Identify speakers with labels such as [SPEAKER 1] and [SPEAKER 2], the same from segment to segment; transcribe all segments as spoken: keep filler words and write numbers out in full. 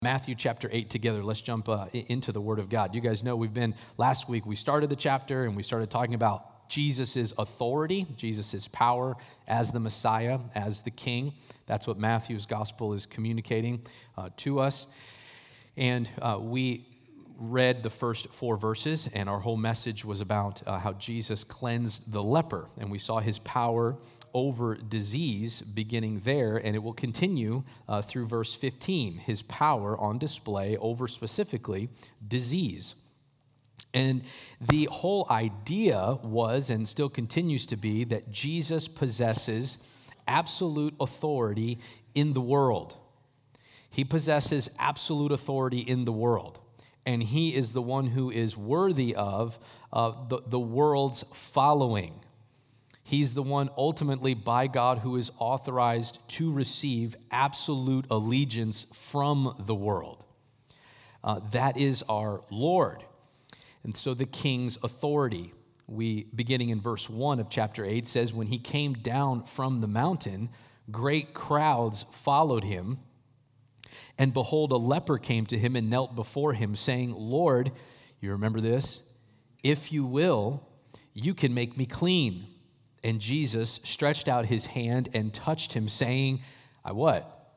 [SPEAKER 1] Matthew chapter eight together. Let's jump uh, into the Word of God. You guys know we've been, last week we started the chapter and we started talking about Jesus' authority, Jesus' power as the Messiah, as the King. That's what Matthew's gospel is communicating uh, to us. And uh, we read the first four verses, and our whole message was about uh, how Jesus cleansed the leper, and we saw his power over disease beginning there, and it will continue uh, through verse fifteen, his power on display over specifically disease. And the whole idea was, and still continues to be, that Jesus possesses absolute authority in the world. He possesses absolute authority in the world. And he is the one who is worthy of uh, the, the world's following. He's the one ultimately by God who is authorized to receive absolute allegiance from the world. Uh, that is our Lord. And so the king's authority, we beginning in verse one of chapter eight, says, when he came down from the mountain, great crowds followed him. And behold, a leper came to him and knelt before him, saying, Lord, you remember this? If you will, you can make me clean. And Jesus stretched out his hand and touched him, saying, I what?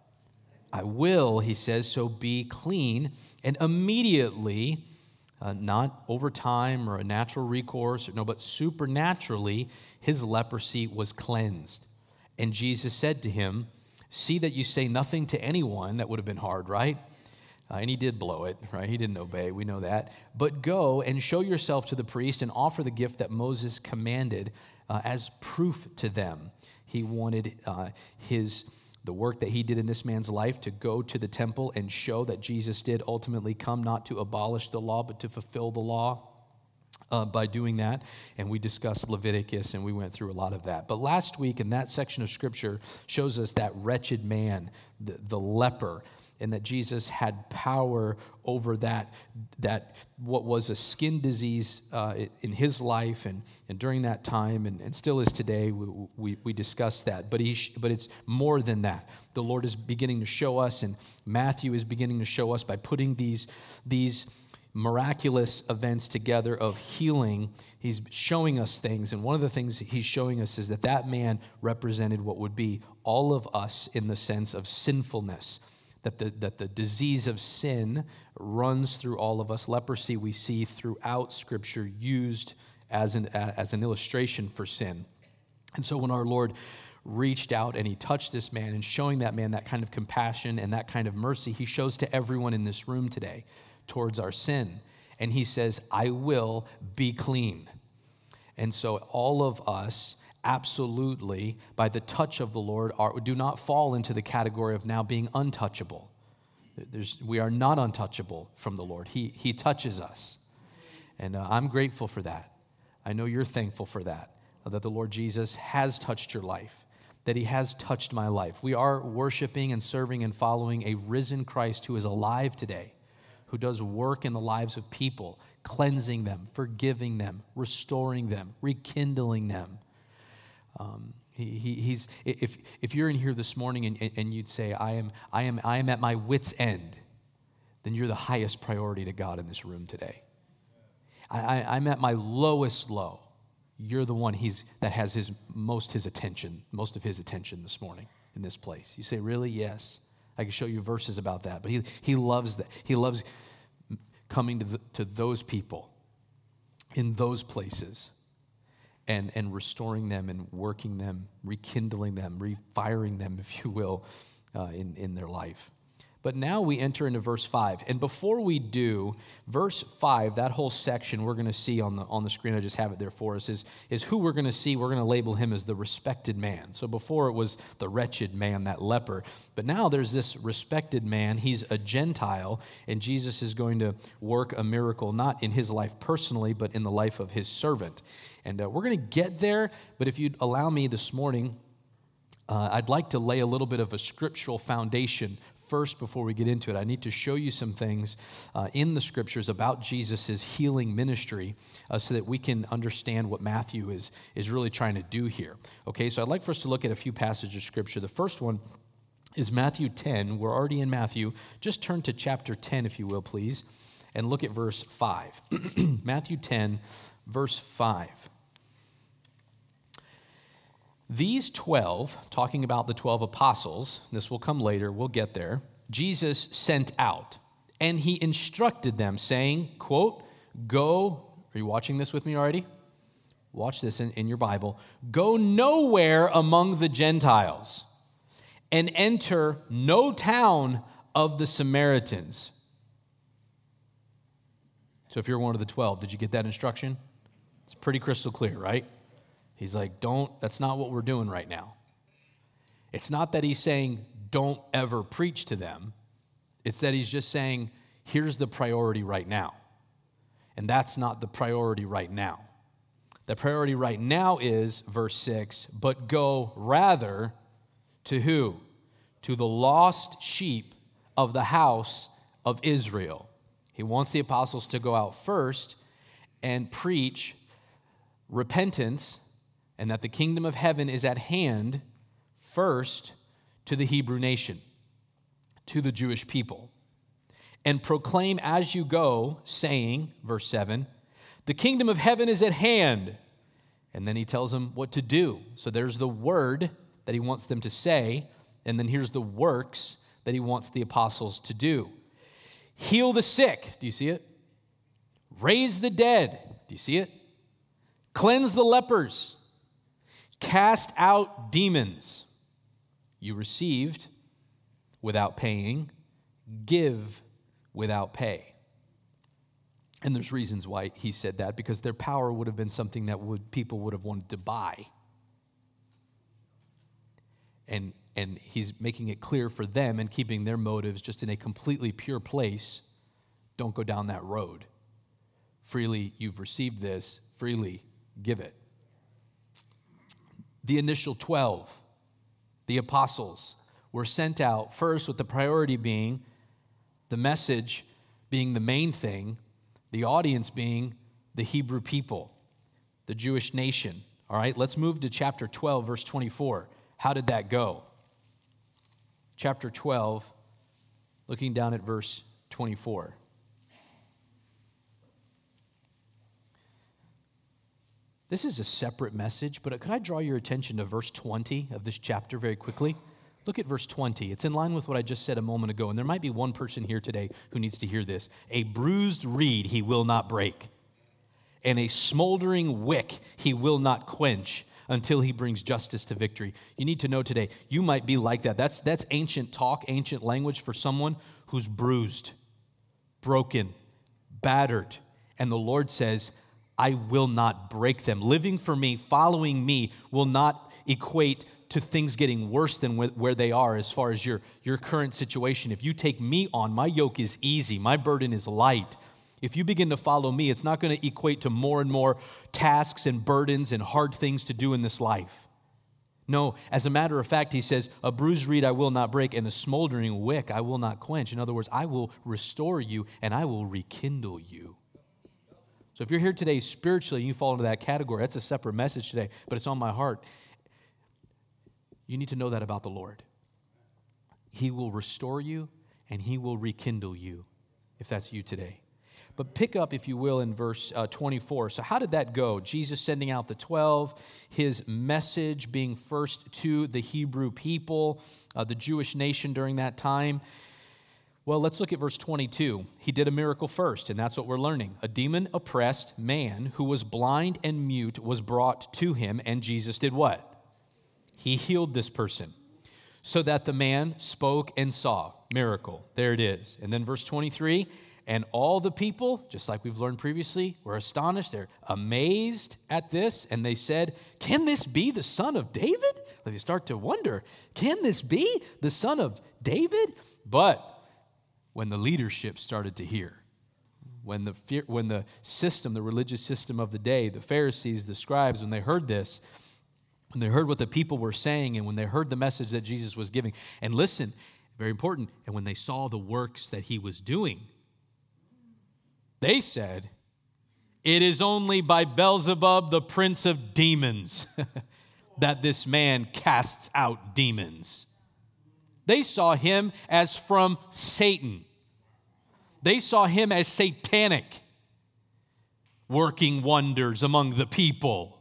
[SPEAKER 1] I will, he says, so be clean. And immediately, uh, not over time or a natural recourse, no, but supernaturally, his leprosy was cleansed. And Jesus said to him, see that you say nothing to anyone. That would have been hard, right? Uh, and he did blow it, right? He didn't obey. We know that. But go and show yourself to the priest and offer the gift that Moses commanded uh, as proof to them. He wanted uh, his the work that he did in this man's life to go to the temple and show that Jesus did ultimately come not to abolish the law, but to fulfill the law. Uh, by doing that, and we discussed Leviticus, and we went through a lot of that. But last week, in that section of Scripture, shows us that wretched man, the, the leper, and that Jesus had power over that, that what was a skin disease uh, in his life, and, and during that time, and, and still is today. We, we, we discussed that, but he, but it's more than that. The Lord is beginning to show us, and Matthew is beginning to show us by putting these these. miraculous events together of healing. He's showing us things, and one of the things he's showing us is that that man represented what would be all of us in the sense of sinfulness, that the, that the disease of sin runs through all of us. Leprosy we see throughout Scripture used as an, as an illustration for sin. And so when our Lord reached out and he touched this man, and showing that man that kind of compassion and that kind of mercy, he shows to everyone in this room today towards our sin. And he says, I will be clean. And so all of us absolutely, by the touch of the Lord, are, do not fall into the category of now being untouchable. There's, we are not untouchable from the Lord. He, he touches us. And uh, I'm grateful for that. I know you're thankful for that, uh, that the Lord Jesus has touched your life, that he has touched my life. We are worshiping and serving and following a risen Christ who is alive today, who does work in the lives of people, cleansing them, forgiving them, restoring them, rekindling them. Um, he, he, he's if if you're in here this morning and, and you'd say, I am I am I am at my wit's end, then you're the highest priority to God in this room today. I, I, I'm at my lowest low. You're the one he's that has his most his attention, most of his attention this morning in this place. You say, really? Yes. I can show you verses about that, but he he loves that. He loves coming to the, to those people in those places and, and restoring them and working them, rekindling them, refiring them, if you will, uh, in, in their life. But now we enter into verse five. And before we do, verse five, that whole section we're going to see on the on the screen, I just have it there for us, is, is who we're going to see. We're going to label him as the respected man. So before it was the wretched man, that leper. But now there's this respected man. He's a Gentile, and Jesus is going to work a miracle, not in his life personally, but in the life of his servant. And uh, we're going to get there, but if you'd allow me this morning, uh, I'd like to lay a little bit of a scriptural foundation first, before we get into it. I need to show you some things uh, in the Scriptures about Jesus' healing ministry uh, so that we can understand what Matthew is, is really trying to do here. Okay, so I'd like for us to look at a few passages of Scripture. The first one is Matthew ten. We're already in Matthew. Just turn to chapter ten, if you will, please, and look at verse five. Matthew ten, verse five. These twelve, talking about the twelve apostles, this will come later, we'll get there, Jesus sent out, and he instructed them, saying, quote, go, are you watching this with me already? Watch this in, in your Bible. Go nowhere among the Gentiles, and enter no town of the Samaritans. So if you're one of the twelve, did you get that instruction? It's pretty crystal clear, right? He's like, don't, that's not what we're doing right now. It's not that he's saying, don't ever preach to them. It's that he's just saying, here's the priority right now. And that's not the priority right now. The priority right now is, verse six, but go rather to who? To the lost sheep of the house of Israel. He wants the apostles to go out first and preach repentance and that the kingdom of heaven is at hand first to the Hebrew nation, to the Jewish people. And proclaim as you go, saying, verse seven, the kingdom of heaven is at hand. And then he tells them what to do. So there's the word that he wants them to say, and then here's the works that he wants the apostles to do. Heal the sick. Do you see it? Raise the dead. Do you see it? Cleanse the lepers. Cast out demons. You received without paying. Give without pay. And there's reasons why he said that, because their power would have been something that would people would have wanted to buy. And, and he's making it clear for them and keeping their motives just in a completely pure place. Don't go down that road. Freely you've received this, freely give it. The initial twelve, the apostles, were sent out first with the priority being the message being the main thing, the audience being the Hebrew people, the Jewish nation. All right, let's move to chapter twelve, verse twenty-four. How did that go? Chapter twelve, looking down at verse twenty-four. This is a separate message, but could I draw your attention to verse twenty of this chapter very quickly? Look at verse twenty. It's in line with what I just said a moment ago, and there might be one person here today who needs to hear this. A bruised reed he will not break, and a smoldering wick he will not quench until he brings justice to victory. You need to know today, you might be like that. That's, that's ancient talk, ancient language for someone who's bruised, broken, battered, and the Lord says, I will not break them. Living for me, following me, will not equate to things getting worse than where they are as far as your, your current situation. If you take me on, my yoke is easy, my burden is light. If you begin to follow me, it's not going to equate to more and more tasks and burdens and hard things to do in this life. No, as a matter of fact, he says, a bruised reed I will not break, and a smoldering wick I will not quench. In other words, I will restore you and I will rekindle you. So if you're here today spiritually and you fall into that category, that's a separate message today, but it's on my heart. You need to know that about the Lord. He will restore you and he will rekindle you, if that's you today. But pick up, if you will, in verse uh, twenty-four. So how did that go? Jesus sending out the twelve, his message being first to the Hebrew people, uh, the Jewish nation during that time. Well, let's look at verse twenty-two. He did a miracle first, and that's what we're learning. A demon-oppressed man who was blind and mute was brought to him, and Jesus did what? He healed this person so that the man spoke and saw. Miracle. There it is. And then verse twenty-three, and all the people, just like we've learned previously, were astonished. They're amazed at this, and they said, can this be the son of David? Like they start to wonder, can this be the son of David? But when the leadership started to hear, when the fear, when the system, the religious system of the day, the Pharisees, the scribes, when they heard this, when they heard what the people were saying, and when they heard the message that Jesus was giving, and listen, very important, and when they saw the works that he was doing, they said, it is only by Beelzebub, the prince of demons, that this man casts out demons. They saw him as from Satan. They saw him as satanic, working wonders among the people.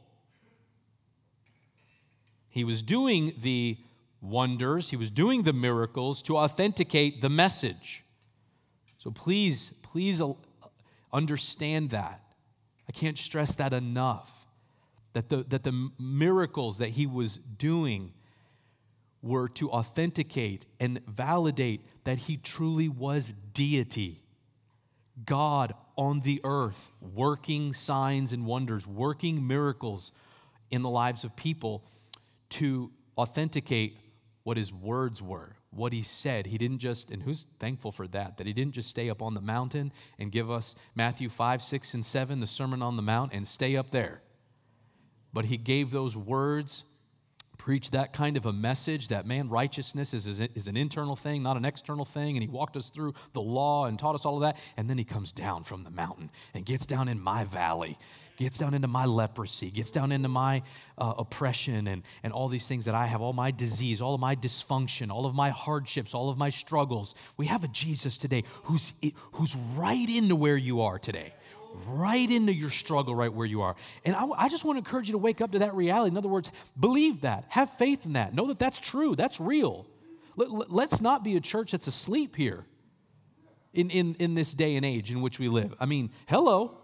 [SPEAKER 1] He was doing the wonders, he was doing the miracles to authenticate the message. So please, please understand that. I can't stress that enough. That the, that the miracles that he was doing were to authenticate and validate that he truly was deity. God on the earth, working signs and wonders, working miracles in the lives of people to authenticate what his words were, what he said. He didn't just, and who's thankful for that, that he didn't just stay up on the mountain and give us Matthew five, six, and seven, the Sermon on the Mount, and stay up there. But he gave those words, preached that kind of a message that, man, righteousness is, is an internal thing, not an external thing. And he walked us through the law and taught us all of that. And then he comes down from the mountain and gets down in my valley, gets down into my leprosy, gets down into my uh, oppression and, and all these things that I have, all my disease, all of my dysfunction, all of my hardships, all of my struggles. We have a Jesus today who's, who's right into where you are today. Right into your struggle, right where you are. And I, I just want to encourage you to wake up to that reality. In other words, believe that. Have faith in that. Know that that's true. That's real. Let, let's not be a church that's asleep here in, in, in this day and age in which we live. I mean, hello.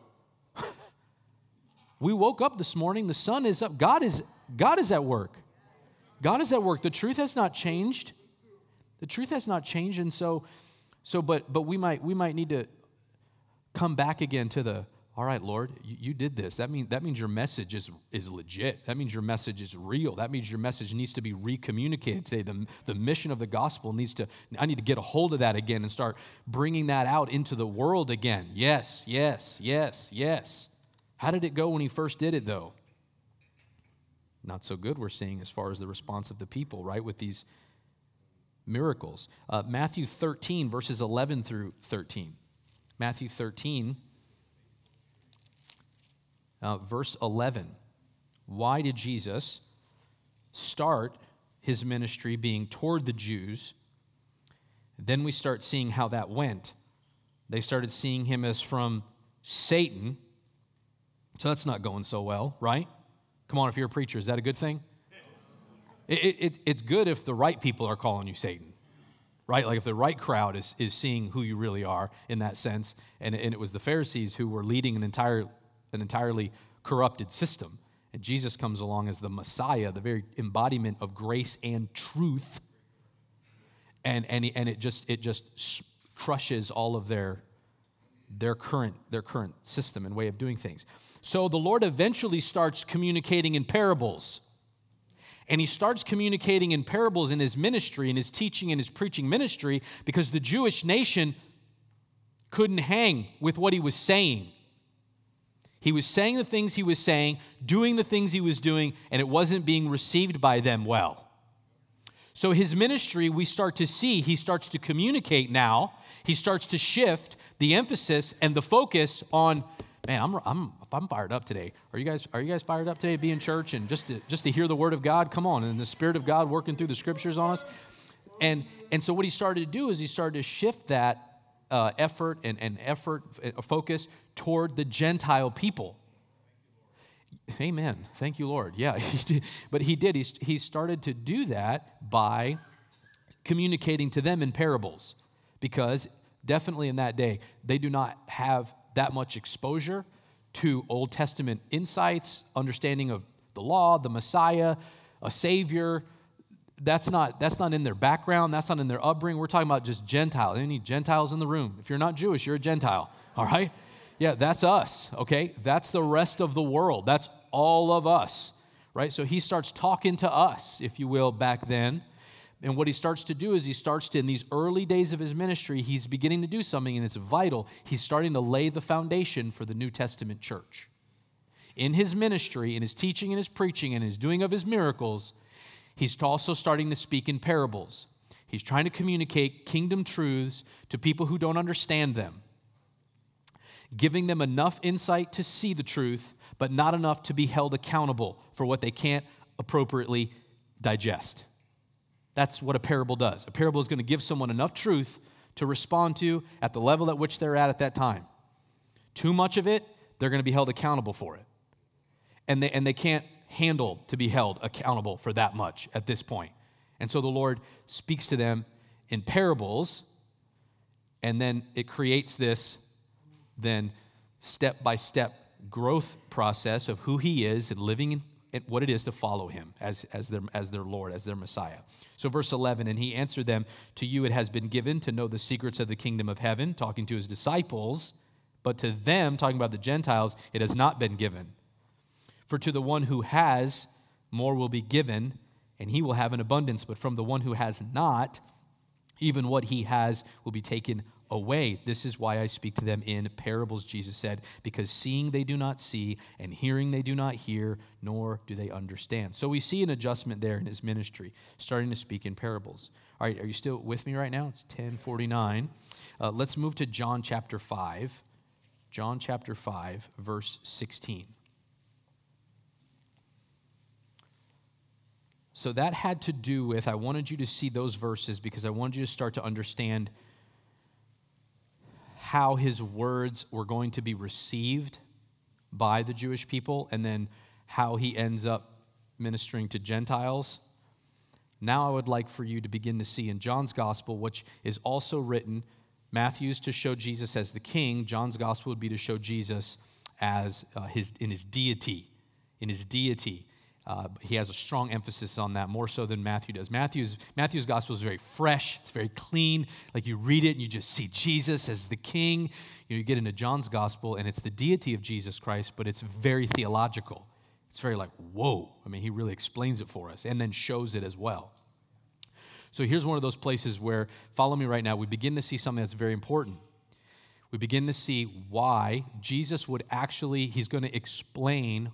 [SPEAKER 1] We woke up this morning. The sun is up. God is, God is at work. God is at work. The truth has not changed. The truth has not changed. And so, so but but we might we might need to come back again to the, all right, Lord, you, you did this. That means that means your message is, is legit. That means your message is real. That means your message needs to be recommunicated today. The, the mission of the gospel needs to, I need to get a hold of that again and start bringing that out into the world again. Yes, yes, yes, yes. How did it go when he first did it, though? Not so good, we're seeing, as far as the response of the people, right, with these miracles. Uh, Matthew thirteen, verses eleven through thirteen. Matthew thirteen, uh, verse eleven. Why did Jesus start his ministry being toward the Jews? Then we start seeing how that went. They started seeing him as from Satan. So that's not going so well, right? Come on, if you're a preacher, is that a good thing? It, it, it's good if the right people are calling you Satan. Right? Like if the right crowd is, is seeing who you really are in that sense, and, and it was the Pharisees who were leading an entire an entirely corrupted system. And Jesus comes along as the Messiah, the very embodiment of grace and truth. And and, he, and it just it just crushes all of their their current their current system and way of doing things. So the Lord eventually starts communicating in parables. And he starts communicating in parables in his ministry, in his teaching and his preaching ministry, because the Jewish nation couldn't hang with what he was saying. He was saying the things he was saying, doing the things he was doing, and it wasn't being received by them well. So his ministry, we start to see, he starts to communicate now. He starts to shift the emphasis and the focus on, man, I'm I'm I'm fired up today. Are you guys Are you guys fired up today to be in church and just to just to hear the word of God? Come on, and the Spirit of God working through the scriptures on us. And and so what he started to do is he started to shift that uh, effort and, and effort uh, focus toward the Gentile people. Amen. Thank you, Lord. Yeah, he did. But he did. He he started to do that by communicating to them in parables, because definitely in that day they do not have that much exposure to Old Testament insights, understanding of the law, the Messiah, a Savior. That's not, that's not in their background. That's not in their upbringing. We're talking about just Gentiles. Any Gentiles in the room? If you're not Jewish, you're a Gentile, all right? Yeah, that's us, okay? That's the rest of the world. That's all of us, right? So he starts talking to us, if you will, back then. And what he starts to do is he starts to, in these early days of his ministry, he's beginning to do something, and it's vital. He's starting to lay the foundation for the New Testament church. In his ministry, in his teaching and his preaching and his doing of his miracles, he's also starting to speak in parables. He's trying to communicate kingdom truths to people who don't understand them, giving them enough insight to see the truth, but not enough to be held accountable for what they can't appropriately digest. That's what a parable does. A parable is going to give someone enough truth to respond to at the level at which they're at at that time. Too much of it, they're going to be held accountable for it. And they, and they can't handle to be held accountable for that much at this point. And so the Lord speaks to them in parables, and then it creates this then step-by-step growth process of who he is and living in what it is to follow him as, as, their, as their Lord, as their Messiah. So verse eleven, and he answered them, to you it has been given to know the secrets of the kingdom of heaven, talking to his disciples, but to them, talking about the Gentiles, it has not been given. For to the one who has, more will be given, and he will have an abundance. But from the one who has not, even what he has will be taken away. This is why I speak to them in parables, Jesus said, because seeing they do not see, and hearing they do not hear, nor do they understand. So we see an adjustment there in his ministry, starting to speak in parables. All right, are you still with me right now? It's ten forty-nine. Uh, let's move to John chapter five. John chapter five, verse sixteen. So that had to do with, I wanted you to see those verses because I wanted you to start to understand how his words were going to be received by the Jewish people, and then how he ends up ministering to Gentiles. Now I would like for you to begin to see in John's gospel, which is also written, Matthew's to show Jesus as the king, John's gospel would be to show Jesus as uh, his in his deity, in his deity. Uh, he has a strong emphasis on that, more so than Matthew does. Matthew's, Matthew's gospel is very fresh. It's very clean. Like you read it and you just see Jesus as the king. You know, you get into John's gospel and it's the deity of Jesus Christ, but it's very theological. It's very like, whoa. I mean, he really explains it for us and then shows it as well. So here's one of those places where, follow me right now, we begin to see something that's very important. We begin to see why Jesus would actually, he's going to explain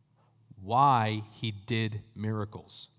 [SPEAKER 1] why he did miracles.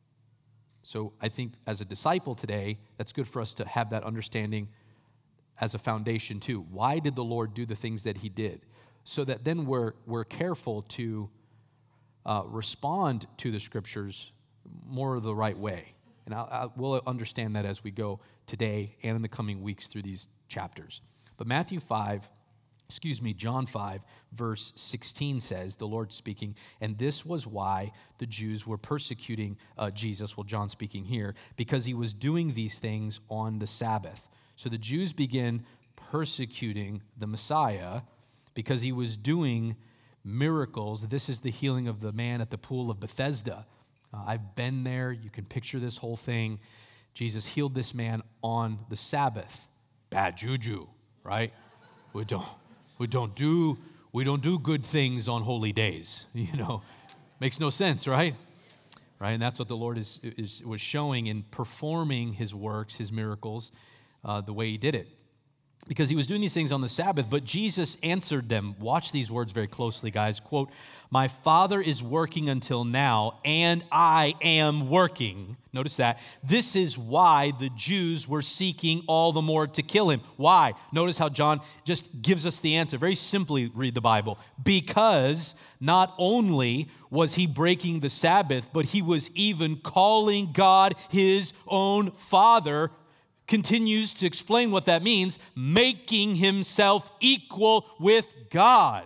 [SPEAKER 1] So I think as a disciple today, that's good for us to have that understanding as a foundation too. Why did the Lord do the things that he did? So that then we're, we're careful to uh, respond to the scriptures more the right way. And I'll, I will understand that as we go today and in the coming weeks through these chapters. But Matthew five, excuse me, John five, verse sixteen says, the Lord speaking, and this was why the Jews were persecuting uh, Jesus, well, John speaking here, because he was doing these things on the Sabbath. So the Jews begin persecuting the Messiah because he was doing miracles. This is the healing of the man at the pool of Bethesda. Uh, I've been there. You can picture this whole thing. Jesus healed this man on the Sabbath. Bad juju, right? We don't. We don't do we don't do good things on holy days, you know. Makes no sense, right? Right, and that's what the Lord is, is was showing in performing his works, his miracles, uh, the way he did it. Because he was doing these things on the Sabbath, but Jesus answered them. Watch these words very closely, guys. Quote, my Father is working until now, and I am working. Notice that. This is why the Jews were seeking all the more to kill him. Why? Notice how John just gives us the answer. Very simply, read the Bible. Because not only was he breaking the Sabbath, but he was even calling God his own Father. Continues to explain what that means, making himself equal with God.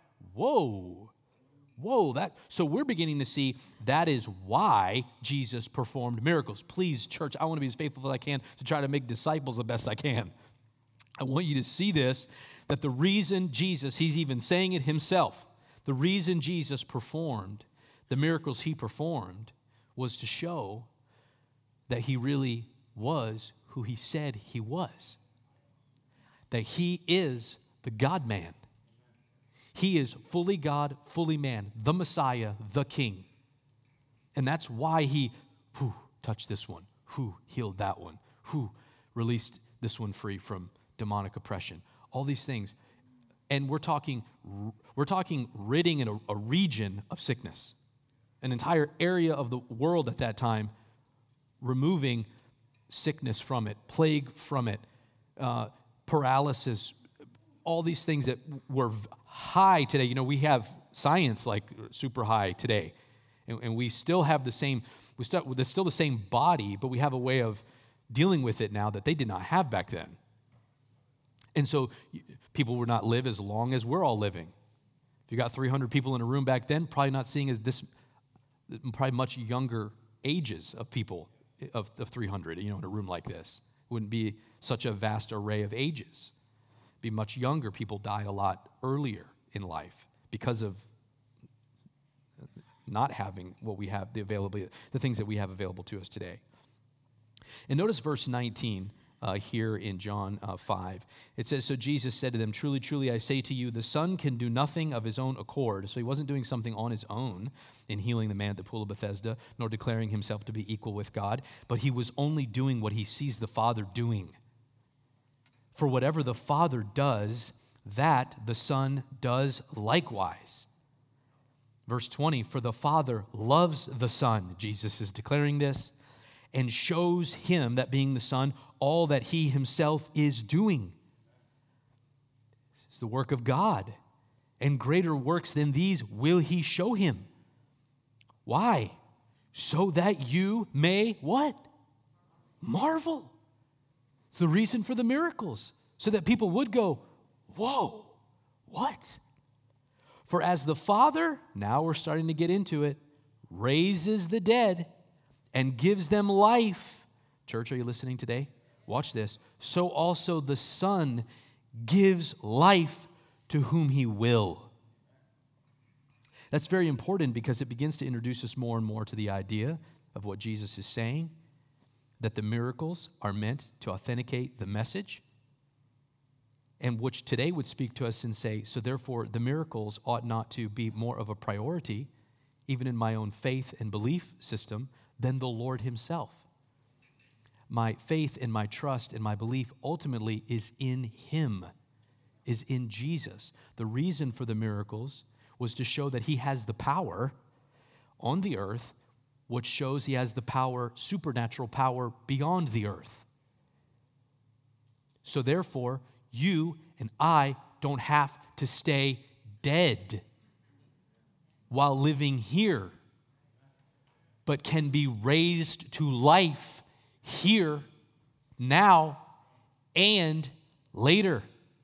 [SPEAKER 1] Whoa. Whoa. That, so we're beginning to see that is why Jesus performed miracles. Please, church, I want to be as faithful as I can to try to make disciples the best I can. I want you to see this, that the reason Jesus, he's even saying it himself, the reason Jesus performed the miracles he performed was to show that he really was who he said he was. That he is the God-man. He is fully God, fully man, the Messiah, the King. And that's why he whew, touched this one, who healed that one, who released this one free from demonic oppression. All these things. And we're talking, we're talking ridding in a, a region of sickness. An entire area of the world at that time, removing sickness from it, plague from it, uh, paralysis, all these things that were high today. You know, we have science like super high today, and, and we still have the same We start, it's still the same body, but we have a way of dealing with it now that they did not have back then. And so people would not live as long as we're all living. If you got three hundred people in a room back then, probably not seeing as this, probably much younger ages of people of, of three hundred, you know, in a room like this. It wouldn't be such a vast array of ages. It'd be much younger. People died a lot earlier in life because of not having what we have, the availability, the things that we have available to us today. And notice verse nineteen uh, here in John uh, five. It says, so Jesus said to them, truly, truly, I say to you, the Son can do nothing of his own accord. So he wasn't doing something on his own in healing the man at the pool of Bethesda, nor declaring himself to be equal with God, but he was only doing what he sees the Father doing. For whatever the Father does, that the Son does likewise. Verse twenty, for the Father loves the Son, Jesus is declaring this, and shows him, that being the Son, all that he himself is doing. This is the work of God, and greater works than these will he show him. Why? So that you may what? Marvel. It's the reason for the miracles, so that people would go, whoa, what? For as the Father, now we're starting to get into it, raises the dead and gives them life. Church, are you listening today? Watch this. So also the Son gives life to whom he will. That's very important because it begins to introduce us more and more to the idea of what Jesus is saying, that the miracles are meant to authenticate the message, and which today would speak to us and say, so therefore the miracles ought not to be more of a priority, even in my own faith and belief system, than the Lord himself. My faith and my trust and my belief ultimately is in him, is in Jesus. The reason for the miracles was to show that he has the power on the earth, which shows he has the power, supernatural power beyond the earth. So therefore, you and I don't have to stay dead while living here, but can be raised to life here, now, and later.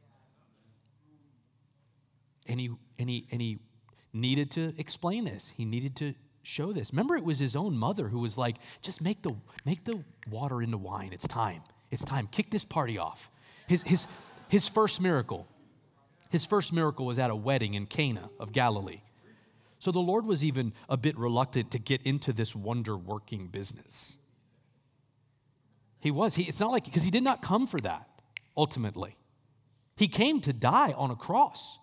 [SPEAKER 1] And he, and he, and he needed to explain this. He needed to show this. Remember, it was his own mother who was like, just make the, make the water into wine. It's time. It's time. Kick this party off. His, his, his first miracle, his first miracle was at a wedding in Cana of Galilee. So the Lord was even a bit reluctant to get into this wonder-working business. He was. He, it's not like, because he did not come for that, ultimately. He came to die on a cross.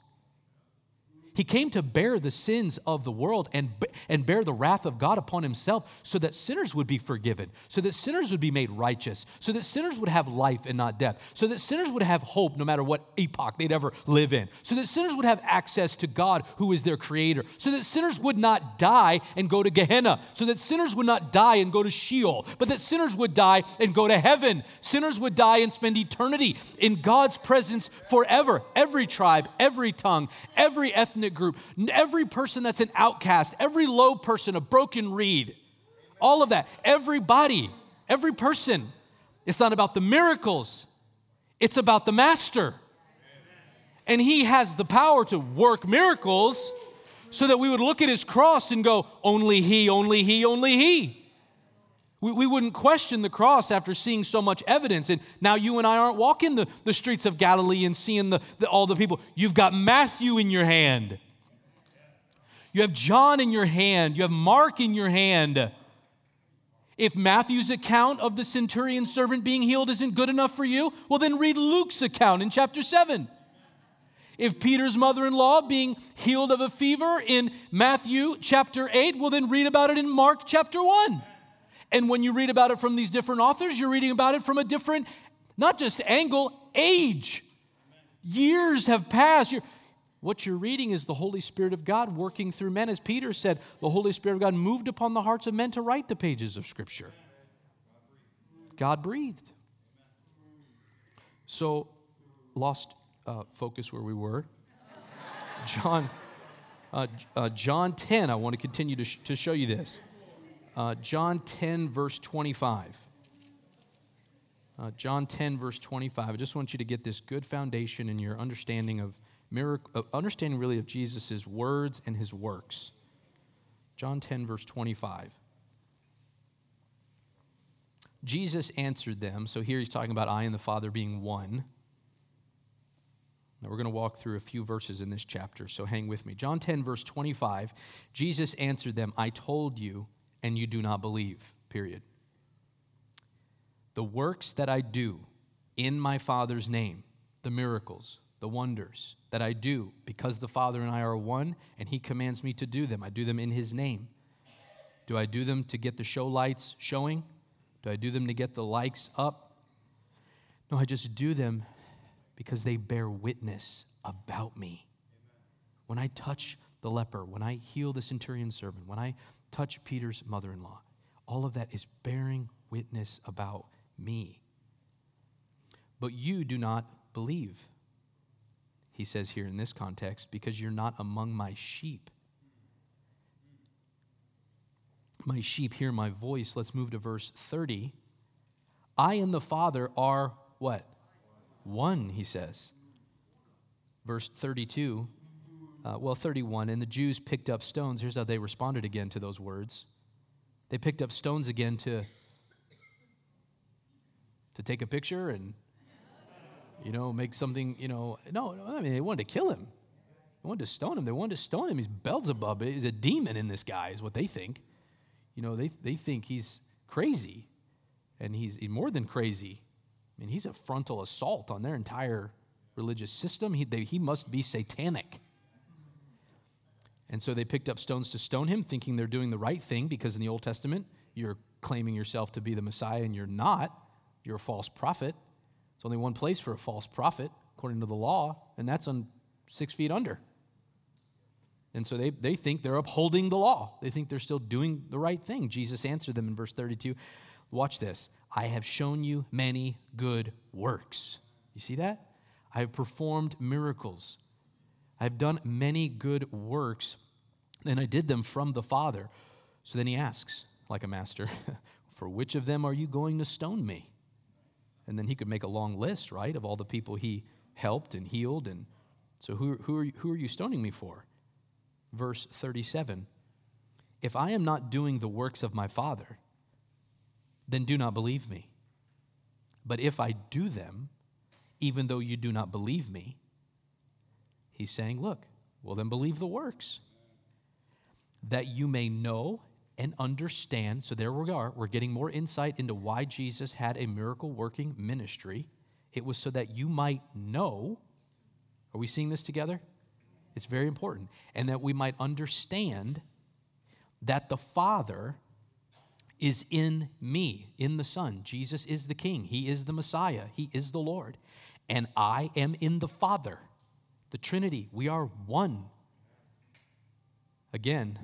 [SPEAKER 1] He came to bear the sins of the world and, and bear the wrath of God upon himself so that sinners would be forgiven, so that sinners would be made righteous, so that sinners would have life and not death, so that sinners would have hope no matter what epoch they'd ever live in, so that sinners would have access to God who is their creator, so that sinners would not die and go to Gehenna, so that sinners would not die and go to Sheol, but that sinners would die and go to heaven. Sinners would die and spend eternity in God's presence forever. Every tribe, every tongue, every ethnic group, every person that's an outcast, every low person, a broken reed, all of that, everybody, every person. It's not about the miracles. It's about the master. And he has the power to work miracles so that we would look at his cross and go, only he, only he, only he. We, we wouldn't question the cross after seeing so much evidence. And now you and I aren't walking the, the streets of Galilee and seeing the, the, all the people. You've got Matthew in your hand. You have John in your hand. You have Mark in your hand. If Matthew's account of the centurion servant being healed isn't good enough for you, well, then read Luke's account in chapter seven. If Peter's mother-in-law being healed of a fever in Matthew chapter eight, well, then read about it in Mark chapter one. And when you read about it from these different authors, you're reading about it from a different, not just angle, age. Years have passed. You're, what you're reading is the Holy Spirit of God working through men. As Peter said, the Holy Spirit of God moved upon the hearts of men to write the pages of Scripture. God breathed. So, lost uh, focus where we were. John, uh, uh, John ten, I want to continue to, sh- to show you this. Uh, John ten, verse twenty-five. Uh, John ten, verse twenty-five. I just want you to get this good foundation in your understanding of miracle, uh, understanding really of Jesus' words and his works. John ten, verse twenty-five. Jesus answered them. So here he's talking about I and the Father being one. Now we're going to walk through a few verses in this chapter, so hang with me. John ten, verse twenty-five. Jesus answered them, I told you, and you do not believe, period. The works that I do in my Father's name, the miracles, the wonders that I do because the Father and I are one, and he commands me to do them. I do them in his name. Do I do them to get the show lights showing? Do I do them to get the likes up? No, I just do them because they bear witness about me. When I touch the leper, when I heal the centurion's servant, when I touch Peter's mother-in-law, all of that is bearing witness about me. But you do not believe, he says here in this context, because you're not among my sheep. My sheep hear my voice. Let's move to verse thirty. I and the Father are what? One, he says. Verse thirty-two, uh, well, thirty-one, and the Jews picked up stones. Here's how they responded again to those words. They picked up stones again to, to take a picture and, you know, make something, you know. No, no, I mean, they wanted to kill him. They wanted to stone him. They wanted to stone him. He's Beelzebub. He's a demon in this guy is what they think. You know, they, they think he's crazy, and he's, he's more than crazy. I mean, he's a frontal assault on their entire religious system. He, they, he must be satanic. And so they picked up stones to stone him, thinking they're doing the right thing, because in the Old Testament, you're claiming yourself to be the Messiah, and you're not. You're a false prophet. There's only one place for a false prophet, according to the law, and that's on six feet under. And so they, they think they're upholding the law. They think they're still doing the right thing. Jesus answered them in verse thirty-two. Watch this. I have shown you many good works. You see that? I have performed miracles. I have done many good works, and I did them from the Father. So then he asks, like a master, for which of them are you going to stone me? And then he could make a long list, right, of all the people he helped and healed. And so who, who, are, you, who are you stoning me for? Verse thirty-seven, if I am not doing the works of my Father, then do not believe me. But if I do them, even though you do not believe me, he's saying, look, well then believe the works, that you may know and understand. So there we are. We're getting more insight into why Jesus had a miracle-working ministry. It was so that you might know. Are we seeing this together? It's very important. And that we might understand that the Father is in me, in the Son. Jesus is the King. He is the Messiah. He is the Lord. And I am in the Father. The Trinity. We are one. Again,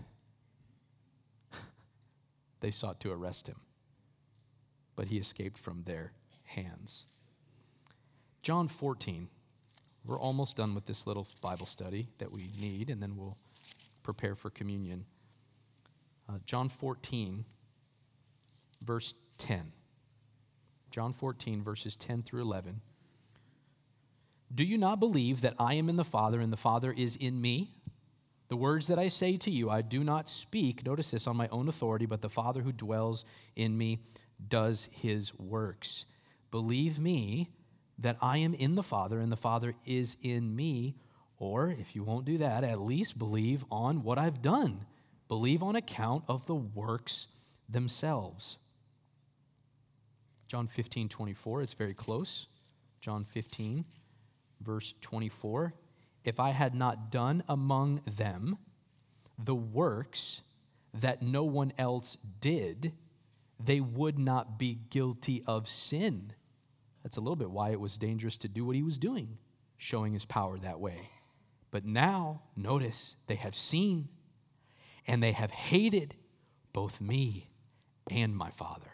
[SPEAKER 1] they sought to arrest him, but he escaped from their hands. John fourteen. We're almost done with this little Bible study that we need, and then we'll prepare for communion. Uh, John fourteen, verse ten. John fourteen, verses ten through eleven. Do you not believe that I am in the Father, and the Father is in me? The words that I say to you, I do not speak, notice this, on my own authority, but the Father who dwells in me does his works. Believe me that I am in the Father and the Father is in me, or if you won't do that, at least believe on what I've done. Believe on account of the works themselves. John fifteen, twenty-four, it's very close. John fifteen, verse twenty-four. If I had not done among them the works that no one else did, they would not be guilty of sin. That's a little bit why it was dangerous to do what he was doing, showing his power that way. But now, notice, they have seen and they have hated both me and my Father.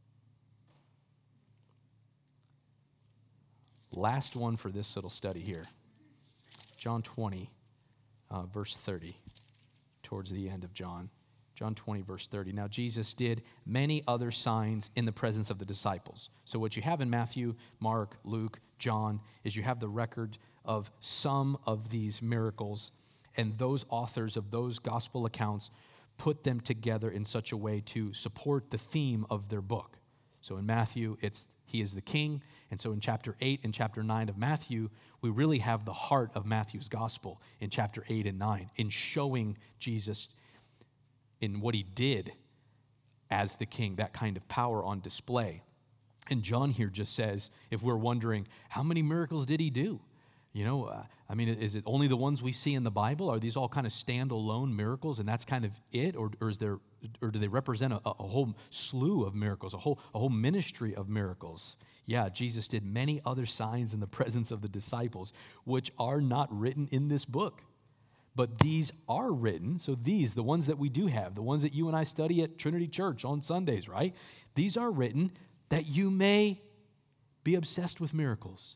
[SPEAKER 1] Last one for this little study here. John twenty, uh, verse thirty, towards the end of John John twenty, verse thirty. Now, Jesus did many other signs in the presence of the disciples. So what you have in Matthew, Mark, Luke, John, is you have the record of some of these miracles, and those authors of those gospel accounts put them together in such a way to support the theme of their book. So in Matthew, it's he is the king. And so in chapter eight and chapter nine of Matthew, we really have the heart of Matthew's gospel in chapter eight and nine, in showing Jesus in what he did as the king, that kind of power on display. And John here just says, if we're wondering, how many miracles did he do? You know, uh, I mean, is it only the ones we see in the Bible? Are these all kind of standalone miracles, and that's kind of it? Or, or is there, or do they represent a, a whole slew of miracles, a whole, a whole ministry of miracles? Yeah, Jesus did many other signs in the presence of the disciples, which are not written in this book. But these are written, so these, the ones that we do have, the ones that you and I study at Trinity Church on Sundays, right? These are written that you may be obsessed with miracles,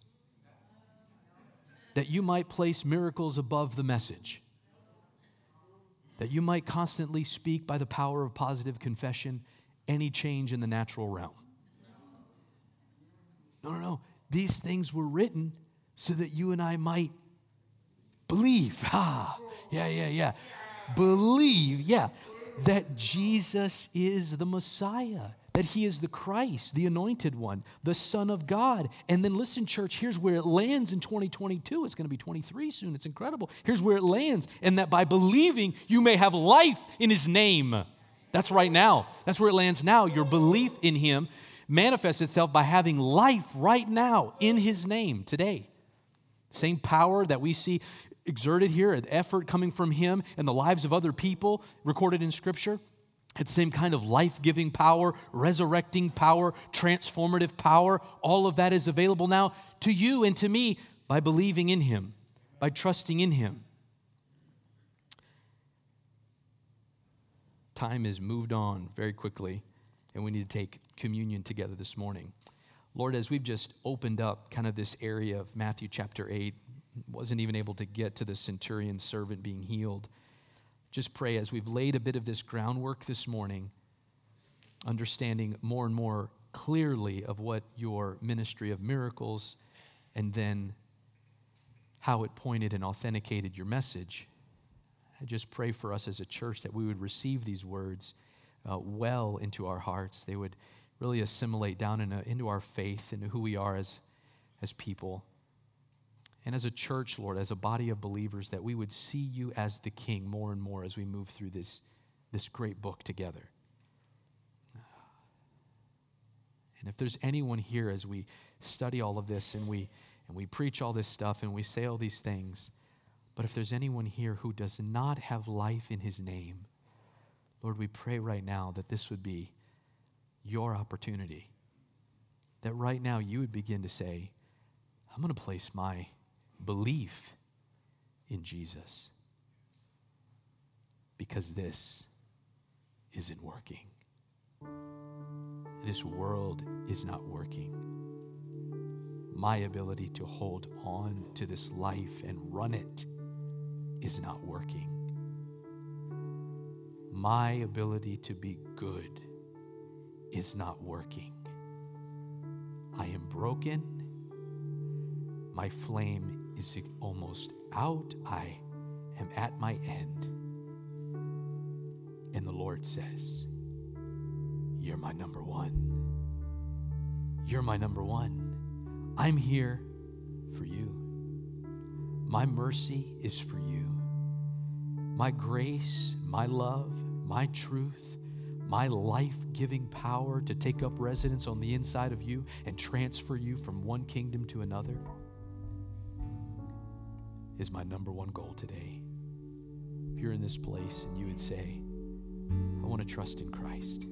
[SPEAKER 1] that you might place miracles above the message, that you might constantly speak by the power of positive confession any change in the natural realm. No, no, no. These things were written so that you and I might believe. Ah, yeah, yeah, yeah. Believe, yeah, that Jesus is the Messiah, that he is the Christ, the anointed one, the Son of God. And then listen, church, here's where it lands in twenty twenty-two. It's going to be twenty-three soon. It's incredible. Here's where it lands, and that by believing, you may have life in his name. That's right now. That's where it lands now. Your belief in him manifests itself by having life right now in his name today. Same power that we see exerted here, an effort coming from him in the lives of other people recorded in Scripture. It's the same kind of life-giving power, resurrecting power, transformative power. All of that is available now to you and to me by believing in him, by trusting in him. Time has moved on very quickly, and we need to take communion together this morning. Lord, as we've just opened up kind of this area of Matthew chapter eight, wasn't even able to get to the centurion's servant being healed. Just pray as we've laid a bit of this groundwork this morning, understanding more and more clearly of what your ministry of miracles and then how it pointed and authenticated your message. I just pray for us as a church that we would receive these words uh, well into our hearts. They would really assimilate down in a, into our faith, into who we are as, as people. And as a church, Lord, as a body of believers, that we would see you as the King more and more as we move through this, this great book together. And if there's anyone here as we study all of this and we and we preach all this stuff and we say all these things, but if there's anyone here who does not have life in his name, Lord, we pray right now that this would be your opportunity. That right now you would begin to say, I'm going to place my belief in Jesus because this isn't working. This world is not working. My ability to hold on to this life and run it is not working. My ability to be good is not working. I am broken. My flame is almost out. I am at my end. And the Lord says, you're my number one. You're my number one. I'm here for you. My mercy is for you. My grace, my love, my truth, my life-giving power to take up residence on the inside of you and transfer you from one kingdom to another is my number one goal today. If you're in this place and you would say, I want to trust in Christ,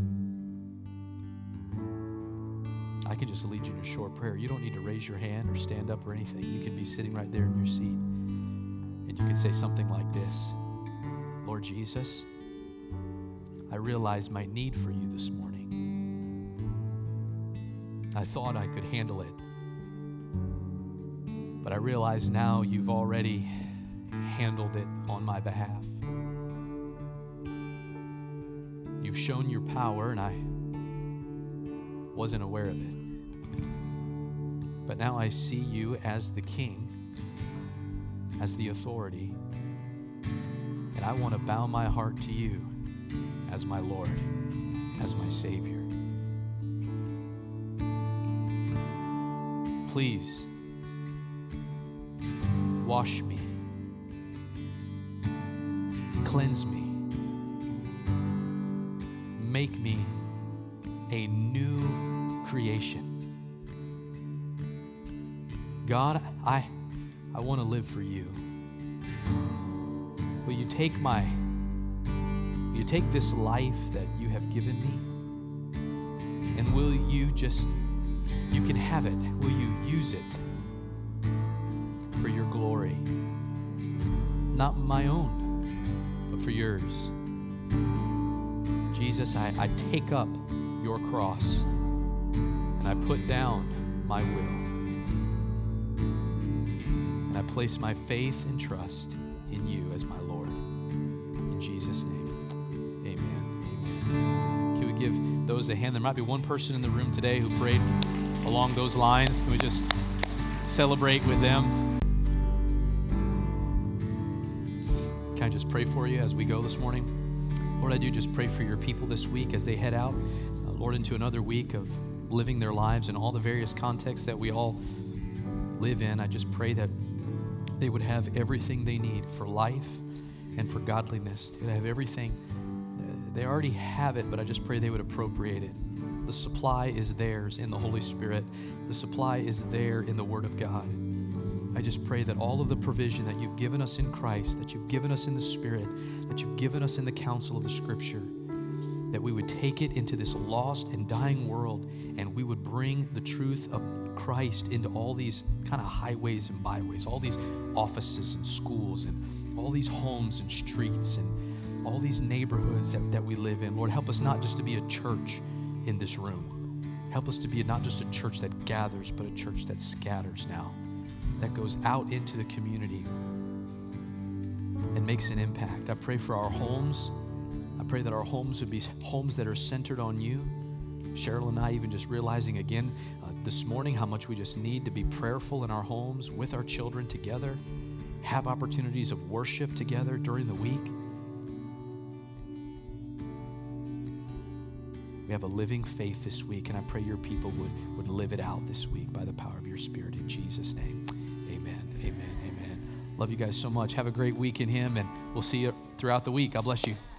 [SPEAKER 1] I can just lead you in a short prayer. You don't need to raise your hand or stand up or anything. You can be sitting right there in your seat, and you can say something like this: Lord Jesus, I realize my need for you this morning. I thought I could handle it, but I realize now you've already handled it on my behalf. You've shown your power, and I wasn't aware of it. But now I see you as the King, as the authority, and I want to bow my heart to you as my Lord, as my Savior. Please, wash me, cleanse me, make me a new creation. God, I, I want to live for you. Will you take my, will you take this life that you have given me, and will you just, you can have it. Will you use it for your glory? Not my own, but for yours. Jesus, I, I take up your cross and I put down my will. And I place my faith and trust in you as my Lord. In Jesus' name, amen. Amen. Can we give those a hand? There might be one person in the room today who prayed along those lines. Can we just celebrate with them? Can I just pray for you as we go this morning? Lord, I do just pray for your people this week as they head out, uh, Lord, into another week of living their lives in all the various contexts that we all live in. I just pray that they would have everything they need for life and for godliness. They would have everything. They already have it, but I just pray they would appropriate it. The supply is theirs in the Holy Spirit. The supply is there in the Word of God. I just pray that all of the provision that you've given us in Christ, that you've given us in the Spirit, that you've given us in the counsel of the Scripture, that we would take it into this lost and dying world, and we would bring the truth of Christ into all these kind of highways and byways, all these offices and schools and all these homes and streets and all these neighborhoods that, that we live in. Lord, help us not just to be a church in this room. Help us to be not just a church that gathers, but a church that scatters now, that goes out into the community and makes an impact. I pray for our homes. I pray that our homes would be homes that are centered on you. Cheryl and I even just realizing again uh, this morning how much we just need to be prayerful in our homes with our children together, have opportunities of worship together during the week. We have a living faith this week, and I pray your people would, would live it out this week by the power of your Spirit. In Jesus' name, amen, amen, amen. Love you guys so much. Have a great week in Him, and we'll see you throughout the week. God bless you.